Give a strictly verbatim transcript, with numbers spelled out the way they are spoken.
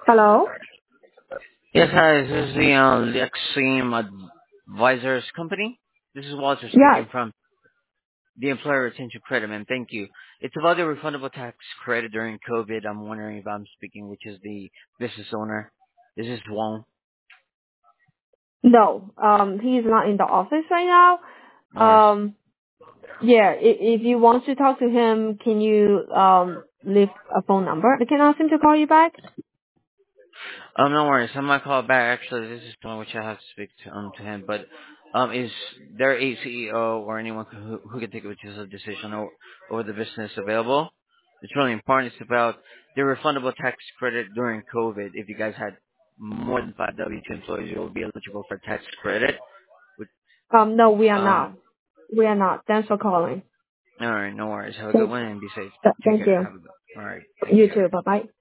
Hello? Yes, hi. This is the uh, the Extreme Advisors Company. This is Walter Yes. speaking from the Employer Retention Credit, man. Thank you. It's about the refundable tax credit during COVID. I'm wondering if I'm speaking, which is the business owner. This is Wong. No. Um, he's not in the office right now. No worries. Um, yeah, if, if you want to talk to him, can you um leave a phone number? I can ask him to call you back. Um, no worries. I might call back. Actually, this is the one which I have to speak to um to him. But um, is there a C E O or anyone who who can take which is a decision over, over the business available? It's really important. It's about the refundable tax credit during COVID. If you guys had more than five W two employees, you will be eligible for tax credit. Which, Um, no, we are um, not. We are not. Thanks for calling. all right, no worries. Have a good Thank, one and be safe. Take thank care. you. Have a good. All right, thank You you. too. Bye bye.